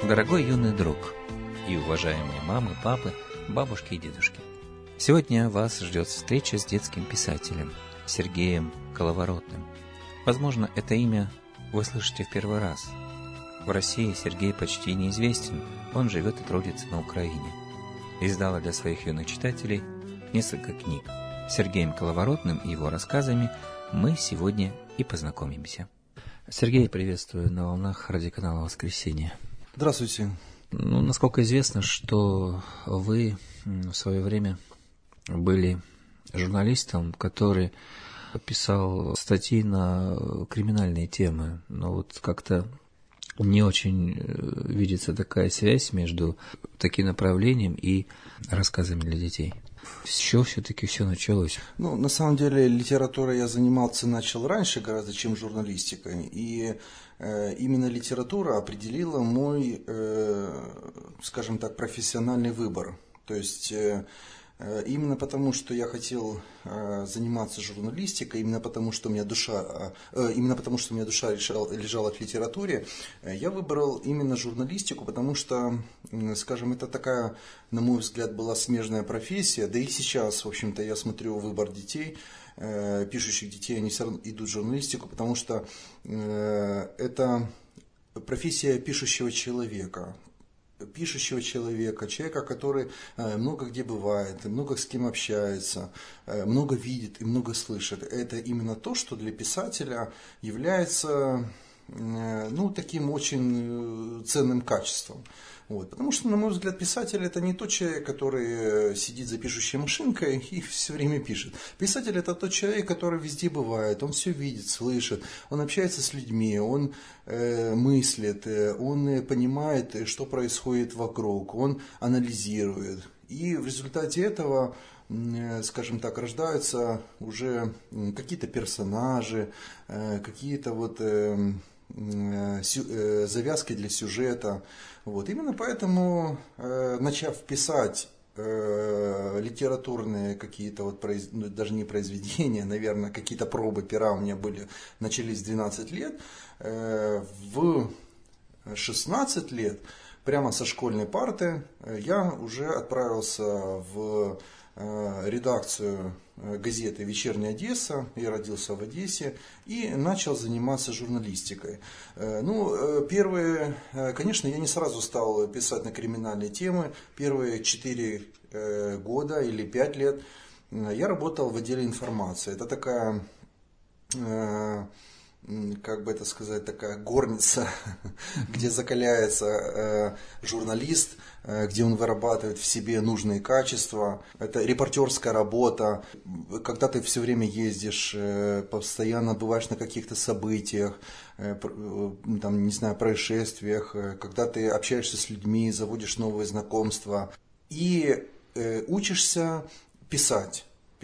Дорогой юный друг и уважаемые мамы, папы, бабушки и дедушки, сегодня вас ждет встреча с детским писателем Сергеем Коловоротным. Возможно, это имя вы слышите в первый раз. В России Сергей почти неизвестен, он живет и трудится на Украине. Издала для своих юных читателей несколько книг. С Сергеем Коловоротным и его рассказами мы сегодня и познакомимся. Сергей, приветствую на волнах радиоканала «Воскресенье». Здравствуйте. Насколько известно, что вы в свое время были журналистом, который писал статьи на криминальные темы, но вот как-то не очень видится такая связь между таким направлением и рассказами для детей. С чего все-таки все началось? На самом деле, литературой я начал раньше гораздо, чем журналистикой. И именно литература определила мой, скажем так, профессиональный выбор. То есть именно потому, что я хотел заниматься журналистикой, именно потому, что у меня душа лежала к литературе, я выбрал именно журналистику, потому что, скажем, это такая, на мой взгляд, была смежная профессия, да и сейчас, в общем-то, я смотрю выбор детей, пишущих детей, они все равно идут в журналистику, потому что это профессия пишущего человека, человека, который много где бывает, много с кем общается, много видит и много слышит. Это именно то, что для писателя является таким очень ценным качеством. Потому что, на мой взгляд, писатель — это не тот человек, который сидит за пишущей машинкой и все время пишет. Писатель — это тот человек, который везде бывает, он все видит, слышит, он общается с людьми, он мыслит, он понимает, что происходит вокруг, он анализирует. И в результате этого, скажем так, рождаются уже какие-то персонажи, какие-то завязки для сюжета. Именно поэтому, начав писать литературные какие-то даже не произведения, наверное, какие-то пробы пера у меня начались в 12 лет, в 16 лет, прямо со школьной парты, я уже отправился в редакцию газеты «Вечерняя Одесса», я родился в Одессе, и начал заниматься журналистикой. Конечно, я не сразу стал писать на криминальные темы. Первые 4 года или 5 лет я работал в отделе информации. Это такая, такая горница, где закаляется журналист, где он вырабатывает в себе нужные качества. Это репортерская работа, когда ты все время ездишь, постоянно бываешь на каких-то событиях, происшествиях, когда ты общаешься с людьми, заводишь новые знакомства и учишься писать.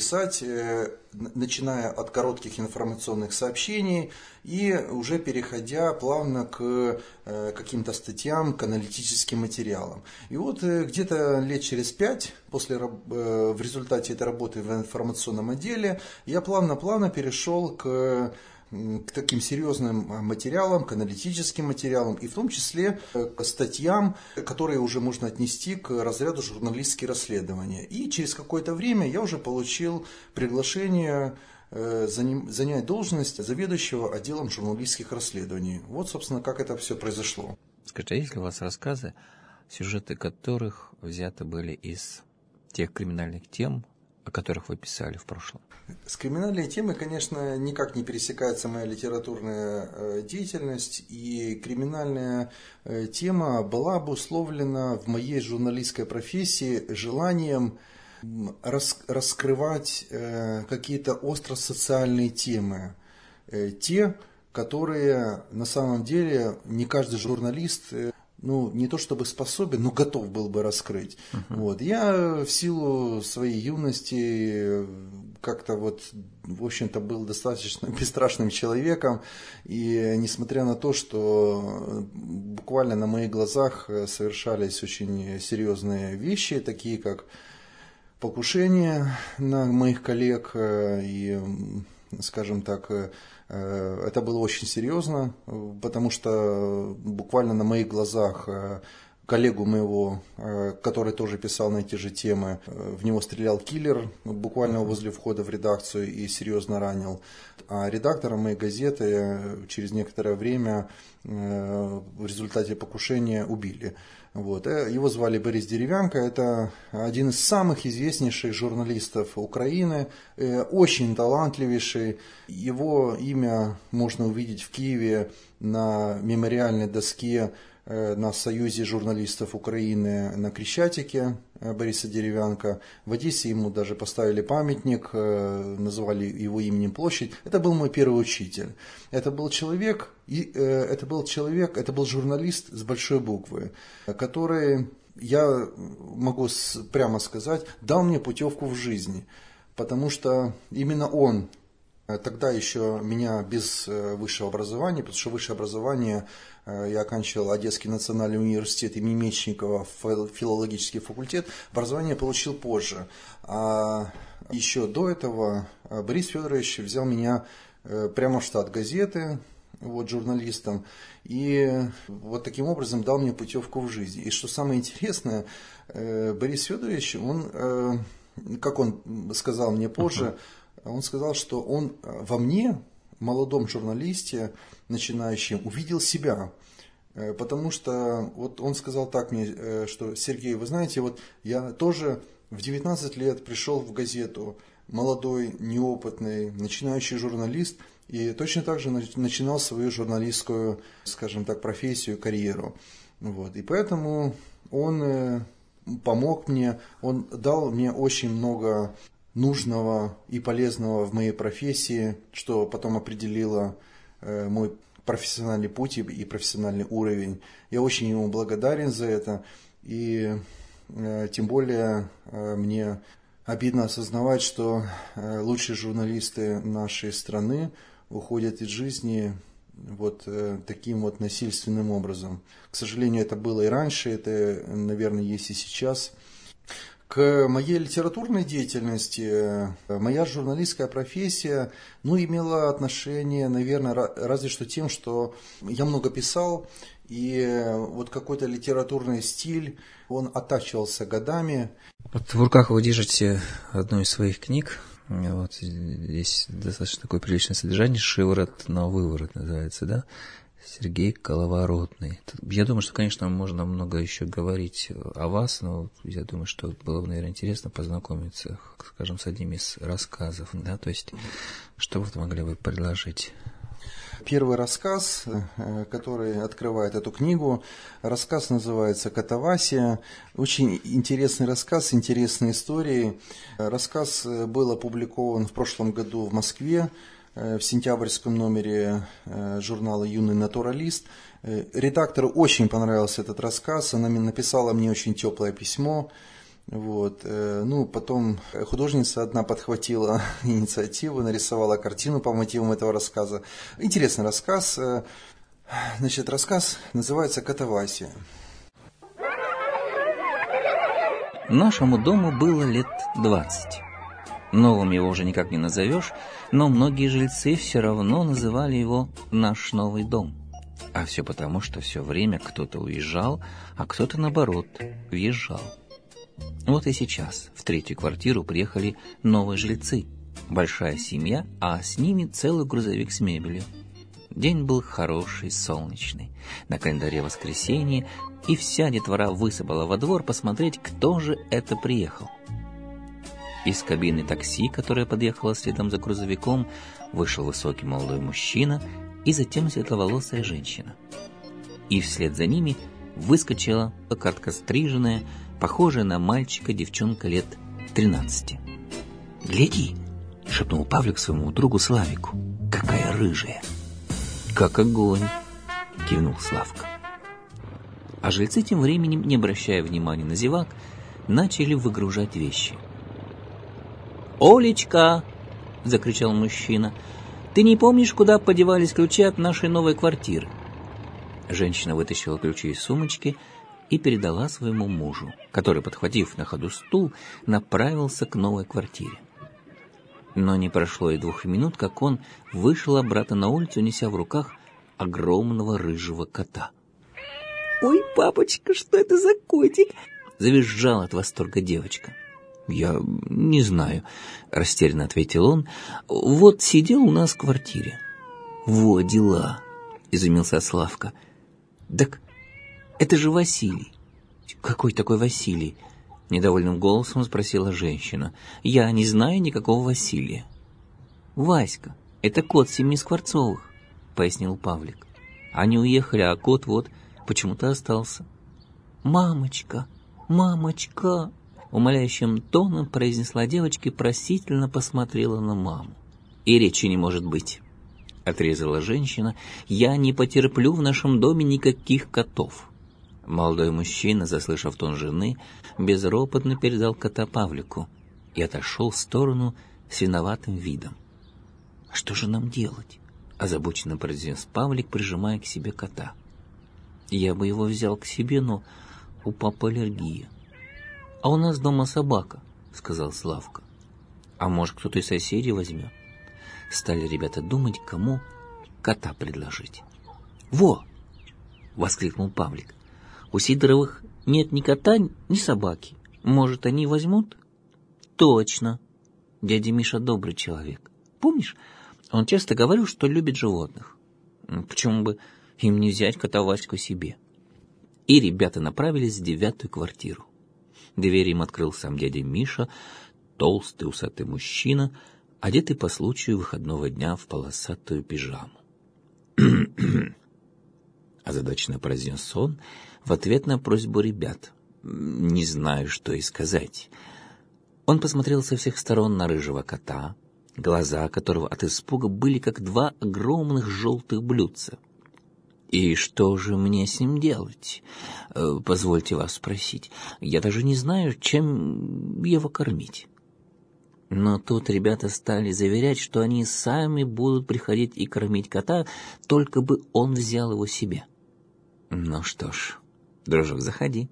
Начиная от коротких информационных сообщений и уже переходя плавно к каким-то статьям, к аналитическим материалам. И где-то лет через 5, в результате этой работы в информационном отделе, я плавно перешел к таким серьезным материалам, к аналитическим материалам и в том числе к статьям, которые уже можно отнести к разряду журналистские расследования. И через какое-то время я уже получил приглашение занять должность заведующего отделом журналистских расследований. Собственно, как это все произошло. Скажите, а есть ли у вас рассказы, сюжеты которых взяты были из тех криминальных тем, о которых вы писали в прошлом? С криминальной темой, конечно, никак не пересекается моя литературная деятельность, и криминальная тема была обусловлена в моей журналистской профессии желанием раскрывать какие-то остросоциальные темы, те, которые на самом деле не каждый журналист не то чтобы способен, но готов был бы раскрыть. Я в силу своей юности как-то в общем-то, был достаточно бесстрашным человеком, и несмотря на то, что буквально на моих глазах совершались очень серьезные вещи, такие как покушение на моих коллег и скажем так, это было очень серьезно, потому что буквально на моих глазах коллегу моего, который тоже писал на эти же темы, в него стрелял киллер буквально возле входа в редакцию и серьезно ранил. А редактора моей газеты через некоторое время в результате покушения убили. Вот. Его звали Борис Деревянко, это один из самых известнейших журналистов Украины, очень талантливейший. Его имя можно увидеть в Киеве на мемориальной доске на Союзе журналистов Украины на Крещатике Бориса Деревянко. В Одессе ему даже поставили памятник, называли его именем площадь. Это был мой первый учитель. Это был журналист с большой буквы, который, я могу прямо сказать, дал мне путевку в жизнь. Потому что именно он тогда еще меня без высшего образования, потому что высшее образование я оканчивал Одесский национальный университет имени Мечникова, филологический факультет, образование получил позже. А еще до этого Борис Федорович взял меня прямо в штат газеты, вот, журналистом, и вот таким образом дал мне путевку в жизнь. И что самое интересное, Борис Федорович, он, как он сказал мне позже, он сказал, что он во мне, молодом журналисте, начинающем, увидел себя. Потому что вот он сказал так мне, что Сергей, вы знаете, вот я тоже в 19 лет пришел в газету, молодой, неопытный, начинающий журналист, и точно так же начинал свою журналистскую, скажем так, профессию, карьеру. Вот. И поэтому он помог мне, он дал мне очень много нужного и полезного в моей профессии, что потом определило мой профессиональный путь и профессиональный уровень. Я очень ему благодарен за это, и тем более мне обидно осознавать, что лучшие журналисты нашей страны уходят из жизни вот таким вот насильственным образом. К сожалению, это было и раньше, это, наверное, есть и сейчас. К моей литературной деятельности моя журналистская профессия, имела отношение, наверное, разве что тем, что я много писал, и вот какой-то литературный стиль, он оттачивался годами. Вот в руках вы держите одну из своих книг. Вот здесь достаточно такое приличное содержание. «Шиворот на выворот» называется, да? Сергей Коловоротный. Я думаю, что, конечно, можно много еще говорить о вас, но я думаю, что было бы, наверное, интересно познакомиться, скажем, с одним из рассказов, да, то есть, что вы могли бы предложить? Первый рассказ, который открывает эту книгу, рассказ называется «Катавасия». Очень интересный рассказ, интересные истории. Рассказ был опубликован в прошлом году в Москве, в сентябрьском номере журнала «Юный натуралист». Редактору очень понравился этот рассказ, она написала мне очень теплое письмо. Вот. Потом художница одна подхватила инициативу, нарисовала картину по мотивам этого рассказа. Интересный рассказ. Значит, рассказ называется «Катавасия». Нашему дому было лет 20. Новым его уже никак не назовешь, но многие жильцы все равно называли его «наш новый дом». А все потому, что все время кто-то уезжал, а кто-то, наоборот, въезжал. Вот и сейчас в третью квартиру приехали новые жильцы. Большая семья, а с ними целый грузовик с мебелью. День был хороший, солнечный. На календаре воскресенье, и вся детвора высыпала во двор посмотреть, кто же это приехал. Из кабины такси, которая подъехала следом за грузовиком, вышел высокий молодой мужчина и затем светловолосая женщина. И вслед за ними выскочила короткостриженная, похожая на мальчика девчонка лет 13. «Гляди!» — шепнул Павлик своему другу Славику. «Какая рыжая!» «Как огонь!» — кивнул Славка. А жильцы тем временем, не обращая внимания на зевак, начали выгружать вещи. «Олечка!» — закричал мужчина. «Ты не помнишь, куда подевались ключи от нашей новой квартиры?» Женщина вытащила ключи из сумочки и передала своему мужу, который, подхватив на ходу стул, направился к новой квартире. Но не прошло и 2 минут, как он вышел обратно на улицу, неся в руках огромного рыжего кота. «Ой, папочка, что это за котик?» — завизжала от восторга девочка. «Я не знаю», — растерянно ответил он. «Вот сидел у нас в квартире». «Во дела», — изумился Славка. «Так это же Василий». «Какой такой Василий?» — недовольным голосом спросила женщина. «Я не знаю никакого Василия». «Васька, это кот семьи Скворцовых», — пояснил Павлик. «Они уехали, а кот вот почему-то остался». «Мамочка, мамочка», — умоляющим тоном произнесла девочка и просительно посмотрела на маму. «И речи не может быть», — отрезала женщина. «Я не потерплю в нашем доме никаких котов». Молодой мужчина, заслышав тон жены, безропотно передал кота Павлику и отошел в сторону с виноватым видом. «А что же нам делать?» — озабоченно произнес Павлик, прижимая к себе кота. «Я бы его взял к себе, но у папы аллергия». «А у нас дома собака», — сказал Славка. «А может, кто-то из соседей возьмет?» Стали ребята думать, кому кота предложить. «Во!» — воскликнул Павлик. «У Сидоровых нет ни кота, ни собаки. Может, они возьмут?» «Точно. Дядя Миша добрый человек. Помнишь, он часто говорил, что любит животных. Почему бы им не взять кота Ваську себе?» И ребята направились в 9-ю квартиру. Дверь им открыл сам дядя Миша, толстый усатый мужчина, одетый по случаю выходного дня в полосатую пижаму. Озадаченно произнес он в ответ на просьбу ребят. «Не знаю, что и сказать». Он посмотрел со всех сторон на рыжего кота, глаза которого от испуга были как 2 огромных желтых блюдца. «И что же мне с ним делать? Позвольте вас спросить. Я даже не знаю, чем его кормить». Но тут ребята стали заверять, что они сами будут приходить и кормить кота, только бы он взял его себе. «Ну что ж, дружок, заходи»,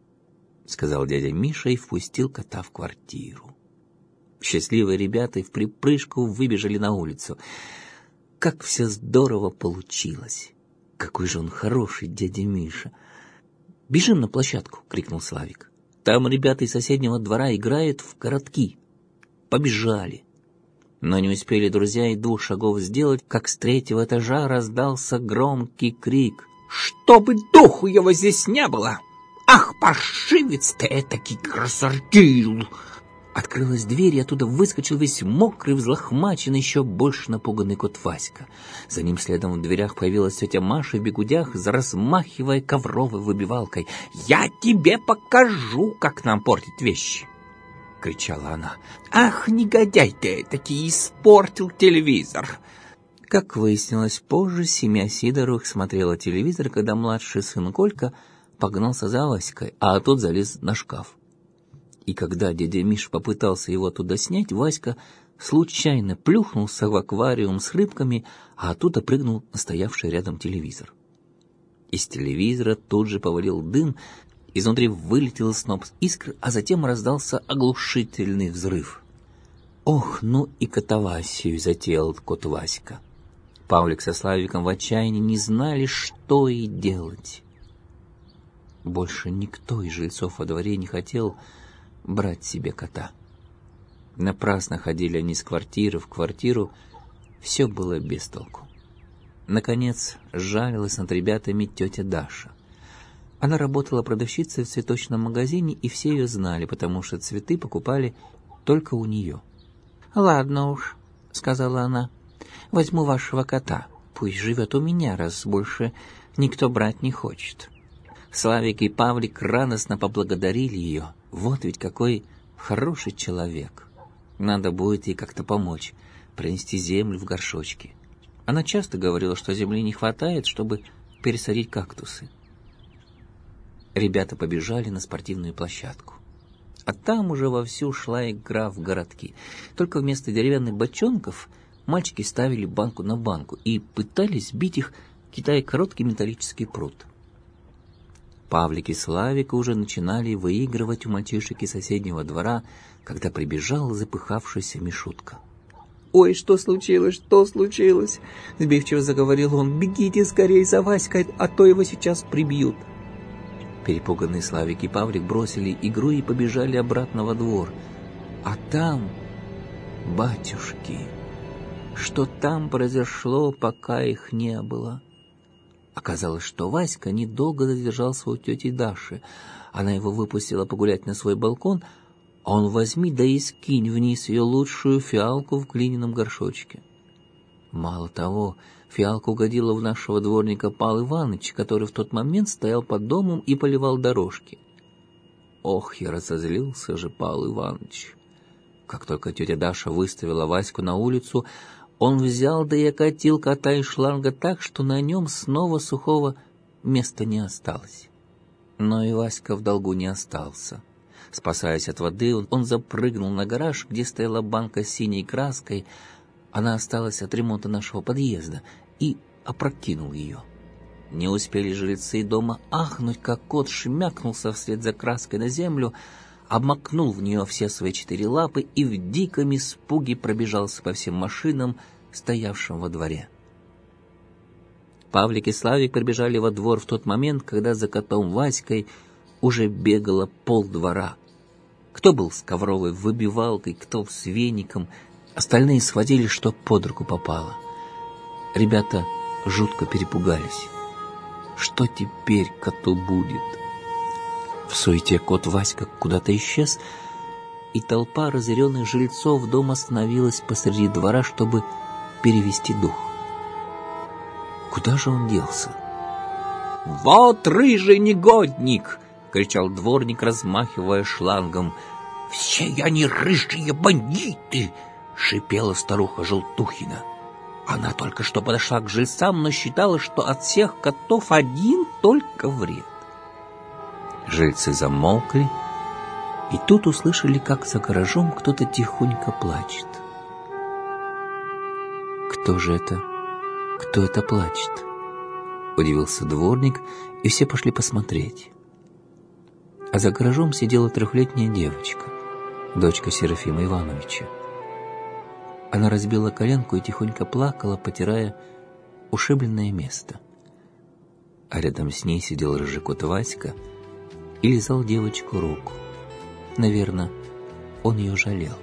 — сказал дядя Миша и впустил кота в квартиру. Счастливые ребята вприпрыжку выбежали на улицу. Как все здорово получилось! Какой же он хороший, дядя Миша! «Бежим на площадку!» — крикнул Славик. «Там ребята из соседнего двора играют в городки». Побежали. Но не успели друзья и 2 шагов сделать, как с 3-го этажа раздался громкий крик. «Чтобы духу его здесь не было! Ах, паршивец ты этакий красотил!» Открылась дверь, и оттуда выскочил весь мокрый, взлохмаченный, еще больше напуганный кот Васька. За ним следом в дверях появилась тетя Маша в бегудях, размахивая ковровой выбивалкой. «Я тебе покажу, как нам портить вещи!» — кричала она. «Ах, негодяй ты этакий, испортил телевизор!» Как выяснилось позже, семья Сидоровых смотрела телевизор, когда младший сын Колька погнался за Васькой, а тот залез на шкаф. И когда дядя Миша попытался его оттуда снять, Васька случайно плюхнулся в аквариум с рыбками, а оттуда прыгнул на стоявший рядом телевизор. Из телевизора тут же повалил дым, изнутри вылетел сноп искр, а затем раздался оглушительный взрыв. Ох, ну и катавасию затеял кот Васька. Павлик со Славиком в отчаянии не знали, что и делать. Больше никто из жильцов во дворе не хотел брать себе кота. Напрасно ходили они с квартиры в квартиру, все было без толку. Наконец жалилась над ребятами тетя Даша. Она работала продавщицей в цветочном магазине, и все ее знали, потому что цветы покупали только у нее. «Ладно уж», — сказала она, — «возьму вашего кота, пусть живет у меня, раз больше никто брать не хочет». Славик и Павлик радостно поблагодарили ее. Вот ведь какой хороший человек. Надо будет ей как-то помочь, принести землю в горшочки. Она часто говорила, что земли не хватает, чтобы пересадить кактусы. Ребята побежали на спортивную площадку. А там уже вовсю шла игра в городки. Только вместо деревянных бочонков мальчики ставили банку на банку и пытались бить их, кидая короткий металлический прут. Павлик и Славик уже начинали выигрывать у мальчишек из соседнего двора, когда прибежал запыхавшийся Мишутка. «Ой, что случилось, что случилось?» — сбивчиво заговорил он. «Бегите скорее за Васькой, а то его сейчас прибьют». Перепуганные Славик и Павлик бросили игру и побежали обратно во двор. А там, батюшки, что там произошло, пока их не было? Оказалось, что Васька недолго задержался у тети Даши. Она его выпустила погулять на свой балкон, а он возьми да и скинь вниз ее лучшую фиалку в глиняном горшочке. Мало того, фиалка угодила в нашего дворника Павла Ивановича, который в тот момент стоял под домом и поливал дорожки. Ох, и разозлился же Павел Иванович. Как только тетя Даша выставила Ваську на улицу, он взял да и окатил кота из шланга так, что на нем снова сухого места не осталось. Но и Васька в долгу не остался. Спасаясь от воды, он запрыгнул на гараж, где стояла банка с синей краской, она осталась от ремонта нашего подъезда, и опрокинул ее. Не успели жильцы дома ахнуть, как кот шмякнулся вслед за краской на землю, обмакнул в нее все свои 4 лапы и в диком испуге пробежался по всем машинам, стоявшим во дворе. Павлик и Славик прибежали во двор в тот момент, когда за котом Васькой уже бегало полдвора. Кто был с ковровой выбивалкой, кто с веником, остальные схватили, что под руку попало. Ребята жутко перепугались. Что теперь коту будет? В суете кот Васька куда-то исчез, и толпа разъяренных жильцов дома остановилась посреди двора, чтобы перевести дух. Куда же он делся? «Вот рыжий негодник!» — кричал дворник, размахивая шлангом. «Все они рыжие бандиты!» — шипела старуха Желтухина. Она только что подошла к жильцам, но считала, что от всех котов один только вред. Жильцы замолкли, и тут услышали, как за гаражом кто-то тихонько плачет. «Кто же это? Кто это плачет?» — удивился дворник, и все пошли посмотреть. А за гаражом сидела 3-летняя девочка, дочка Серафима Ивановича. Она разбила коленку и тихонько плакала, потирая ушибленное место. А рядом с ней сидел рыжий кот Васька и лизал девочку руку. Наверное, он ее жалел.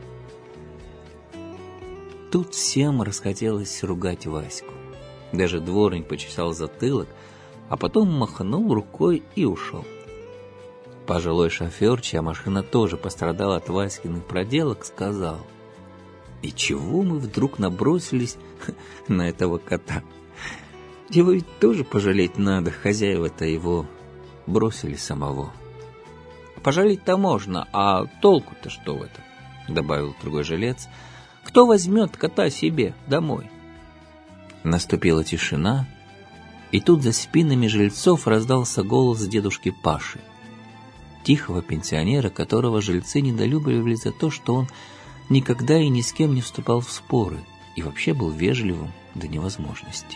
Тут всем расхотелось ругать Ваську. Даже дворник почесал затылок, а потом махнул рукой и ушел. Пожилой шофер, чья машина тоже пострадала от Васькиных проделок, сказал: «И чего мы вдруг набросились на этого кота? Его ведь тоже пожалеть надо, хозяева-то его бросили самого». «Пожалеть-то можно, а толку-то что в этом?» — добавил другой жилец. «Кто возьмет кота себе домой?» Наступила тишина, и тут за спинами жильцов раздался голос дедушки Паши, тихого пенсионера, которого жильцы недолюбливали за то, что он никогда и ни с кем не вступал в споры и вообще был вежливым до невозможности.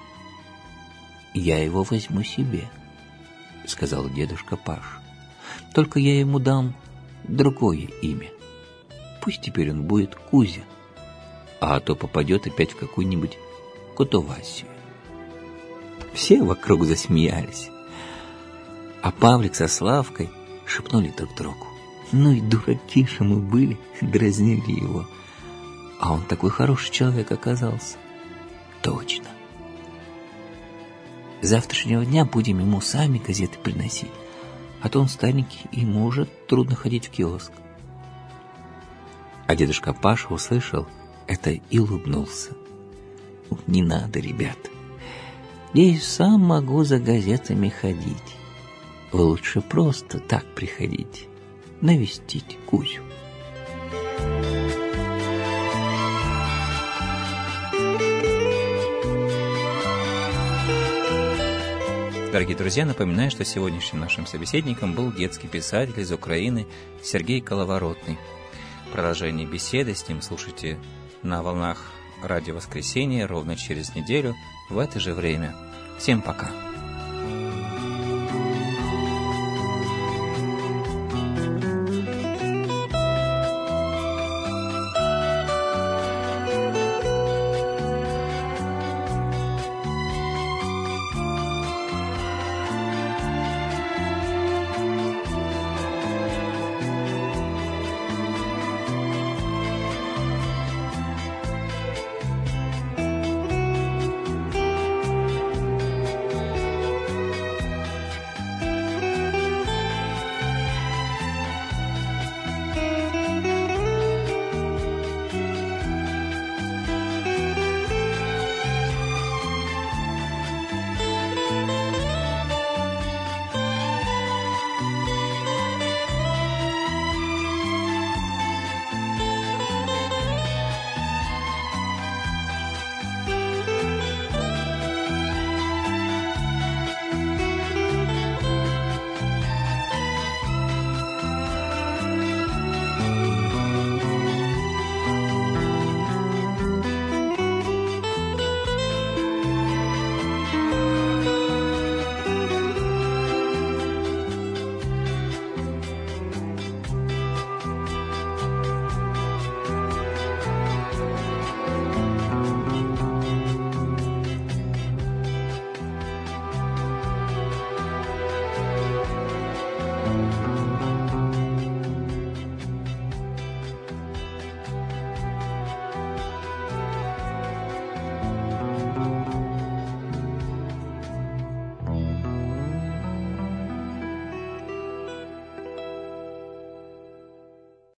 «Я его возьму себе», — сказал дедушка Паш. «Только я ему дам другое имя. Пусть теперь он будет Кузя, а то попадет опять в какую-нибудь Котовасию». Все вокруг засмеялись, а Павлик со Славкой шепнули друг другу: «Ну и дураки же мы были», дразнили его. А он такой хороший человек оказался. Точно. С завтрашнего дня будем ему сами газеты приносить, а то он старенький, и ему уже трудно ходить в киоск. А дедушка Паша услышал это и улыбнулся. «Не надо, ребята. Я и сам могу за газетами ходить. Вы лучше просто так приходите, навестить Кузю». Дорогие друзья, напоминаю, что сегодняшним нашим собеседником был детский писатель из Украины Сергей Коловоротный. Продолжение беседы с ним слушайте на волнах Радио Воскресенье ровно через неделю в это же время. Всем пока!